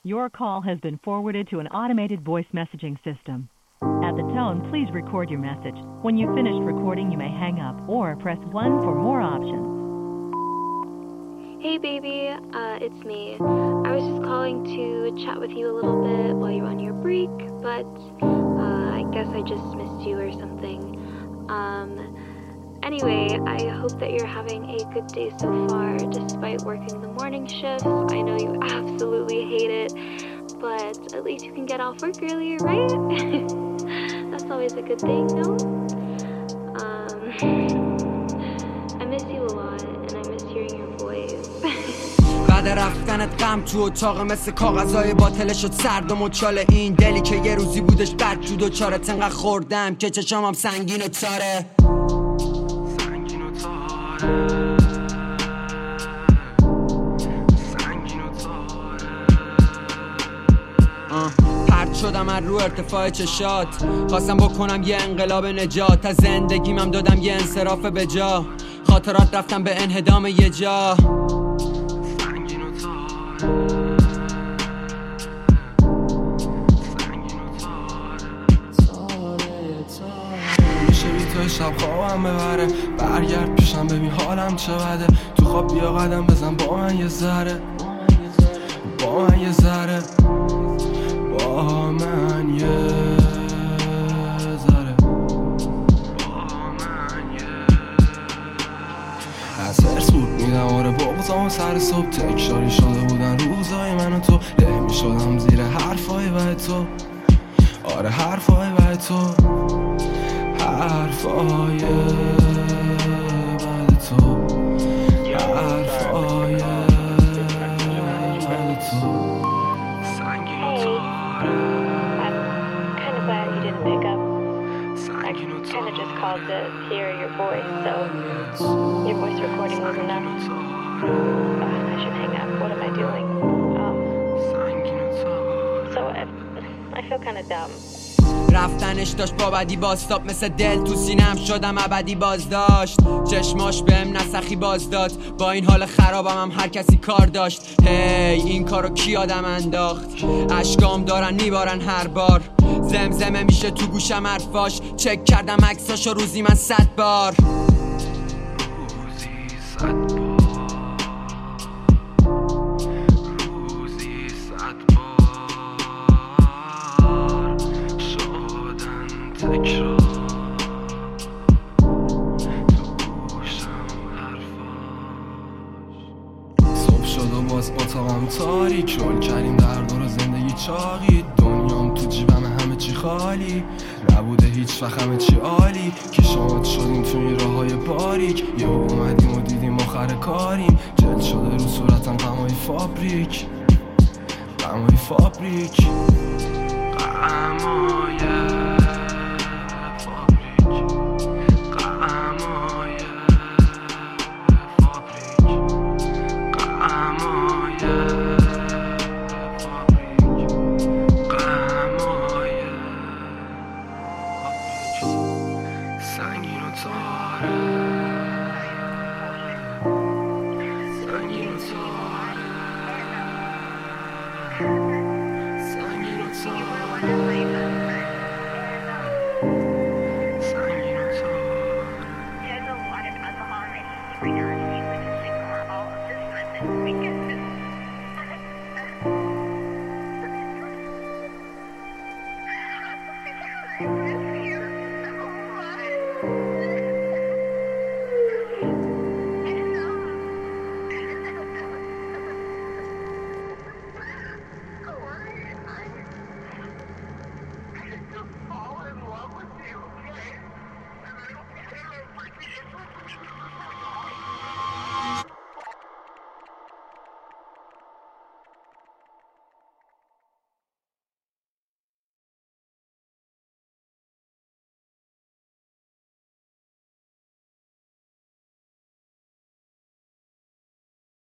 Your call has been forwarded to an automated voice messaging system. At the tone, please record your message. When you've finished recording, you may hang up or press 1 for more options. Hey baby, it's me. I was just calling to chat with you a little bit while you're on your break, but I guess I just missed you or something. Anyway, I hope that you're having a good day so far, despite working the morning shifts. I know you absolutely hate it, but at least you can get off work earlier, right? That's always a good thing, no? I miss you a lot, and I miss hearing your voice. بعد رفتنت غم تو اتاق مثل کاغذهای باطله شد سرد و مچاله. این دلی که یه روزی بودش بد جود و چارت انقدر خوردم که چشامم سنگین و تاره. پرد شدم از رو ارتفاع چشات، خواستم بکنم یه انقلاب نجات. از زندگیمم دادم یه انصراف به جا، خاطرات رفتم به انهدام یه جا. میشه بی تو شب خوابم ببره، برگرد پیشم ببین حالم چه بده. تو خواب بیا قدم بزن با من یه ذره، با من یه ذره، با من یه ذره، با من یه. از هرس بود میدم آره بغضام سر صبح، تکراری شده بودن روزای من و تو. له میشدم زیر حرفای بد تو، آره حرفای بد تو، حرفای بد تو، حرفای بد تو. I kind of just called to hear your voice, so your voice recording was enough. I should hang up. What am I doing? So I feel kind of dumb. رفتنش داشت با بدی باستاب، مثل دل تو سینم شدم ابدی بازداشت. چشماش بهم نسخی باز داد، با این حال خرابم هم هر کسی کار داشت. هی این کارو کی آدم انداخت؟ اشکام دارن میبارن هر بار، زمزمه میشه تو گوشم حرفاش. چک کردم عکساشو روزی من 100 بار، روزی 100 بار، روزی 100 بار شدن تکرار تو گوشم حرفاش. صبح شد و باز اتاقم تاریک، رول کردیم در دور زندگی چاقی. دنیام تو جیبم همه چی خالی، نبوده هیچ وقت همه چی عالی. که شاد شدیم تو این راه های باریک، یه اومدیم و دیدیم آخر کاریم. جل شده رو صورتم غمای فابریک، غمای فابریک، غمای فابریک، غمای فابریک، غمای سنگین و تاره، سنگین و تاره، سنگین و تاره، سنگین و تاره.